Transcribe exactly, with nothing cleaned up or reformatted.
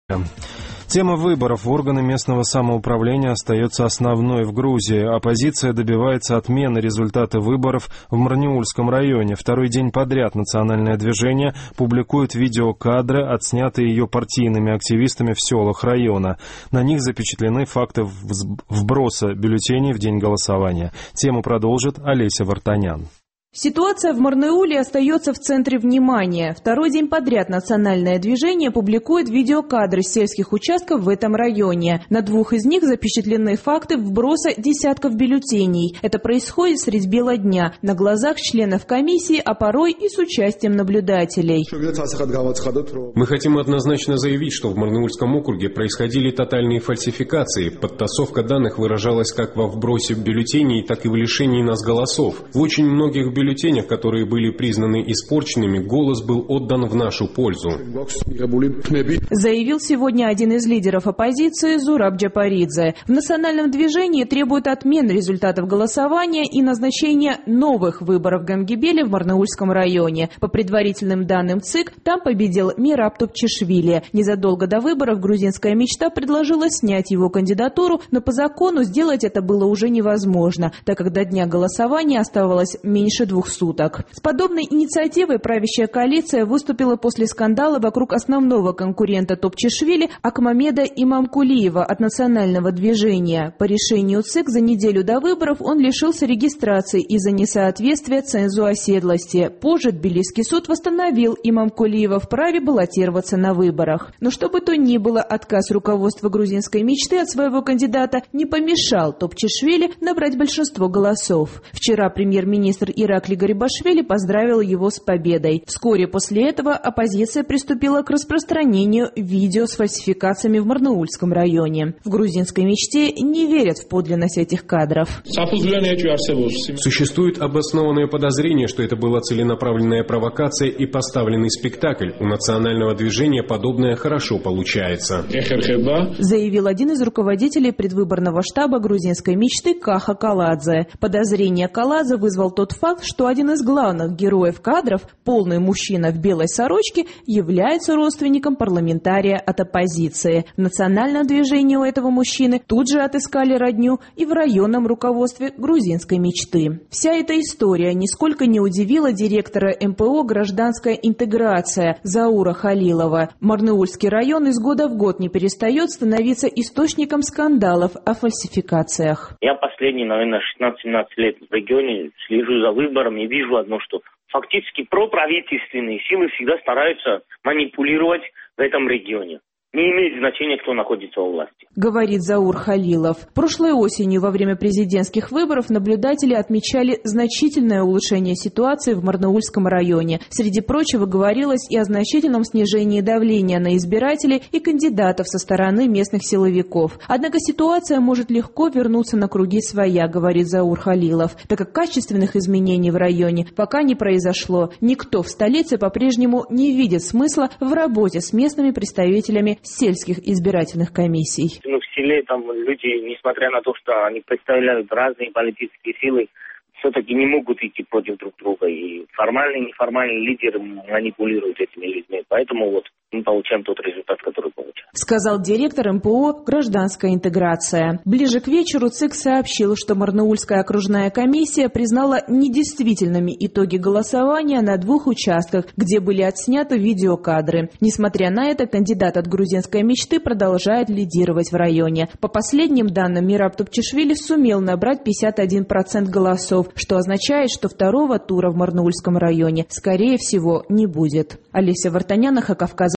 Тема выборов в органы местного самоуправления остается основной в Грузии. Оппозиция добивается отмены результата выборов в Марниульском районе. Второй день подряд национальное движение публикует видеокадры, отснятые ее партийными активистами в селах района. На них запечатлены факты вброса бюллетеней в день голосования. Тему продолжит Олеся Вартанян. Ситуация в Марниуле остается в центре внимания. Второй день подряд национальное движение публикует видеокадры сельских участков в этом районе. На двух из них запечатлены факты вброса десятков бюллетеней. Это происходит средь бела дня, на глазах членов комиссии, а порой и с участием наблюдателей. Мы хотим однозначно заявить, что в Марниульском округе происходили тотальные фальсификации. Подтасовка данных выражалась как во вбросе бюллетеней, так и в лишении нас голосов. В очень многих бюллетенях бюллетенях, которые были признаны испорченными, голос был отдан в нашу пользу. Заявил сегодня один из лидеров оппозиции Зураб Джапаридзе. В национальном движении требуют отмены результатов голосования и назначения новых выборов в Гамгибеле в Марниульском районе. По предварительным данным ЦИК, там победил Мираб Топчишвили. Незадолго до выборов грузинская мечта предложила снять его кандидатуру, но по закону сделать это было уже невозможно, так как до дня голосования оставалось меньше двух суток. С подобной инициативой правящая коалиция выступила после скандала вокруг основного конкурента Топчишвили Акмамеда Имамкулиева от национального движения. По решению ЦИК за неделю до выборов он лишился регистрации из-за несоответствия цензу оседлости. Позже Тбилисский суд восстановил Имамкулиева в праве баллотироваться на выборах. Но что бы то ни было, отказ руководства грузинской мечты от своего кандидата не помешал Топчишвили набрать большинство голосов. Вчера премьер-министр Иракли Гарибашвили поздравил его с победой. Вскоре после этого оппозиция приступила к распространению видео с фальсификациями в Марниульском районе. В грузинской мечте не верят в подлинность этих кадров. Существует обоснованное подозрение, что это была целенаправленная провокация и поставленный спектакль. У национального движения подобное хорошо получается. Заявил один из руководителей предвыборного штаба грузинской мечты Каха Каладзе. Подозрение Каладзе вызвал тот факт, что один из главных героев кадров, полный мужчина в белой сорочке, является родственником парламентария от оппозиции. В национальном движении у этого мужчины тут же отыскали родню и в районном руководстве грузинской мечты. Вся эта история нисколько не удивила директора эм пэ о «Гражданская интеграция» Заура Халилова. Марниульский район из года в год не перестает становиться источником скандалов о фальсификациях. Я последние, наверное, шестнадцать-семнадцать лет в регионе слежу за выборами и вижу одно, что фактически проправительственные силы всегда стараются манипулировать в этом регионе. Не имеет значения, кто находится у власти. Говорит Заур Халилов. Прошлой осенью во время президентских выборов наблюдатели отмечали значительное улучшение ситуации в Марниульском районе. Среди прочего говорилось и о значительном снижении давления на избирателей и кандидатов со стороны местных силовиков. Однако ситуация может легко вернуться на круги своя, говорит Заур Халилов, так как качественных изменений в районе пока не произошло. Никто в столице по-прежнему не видит смысла в работе с местными представителями сельских избирательных комиссий. Ну, в селе там люди, несмотря на то, что они представляют разные политические силы, все-таки не могут идти против друг друга. И формальные и неформальные лидеры манипулируют этими людьми. Поэтому вот мы получаем тот результат, который получаем. Сказал директор эм пэ о «Гражданская интеграция». Ближе к вечеру ЦИК сообщил, что Марниульская окружная комиссия признала недействительными итоги голосования на двух участках, где были отсняты видеокадры. Несмотря на это, кандидат от грузинской мечты продолжает лидировать в районе. По последним данным, Мираб Топчишвили сумел набрать пятьдесят один процент голосов, что означает, что второго тура в Марниульском районе, скорее всего, не будет. Олеся Вартанян, Кавказ.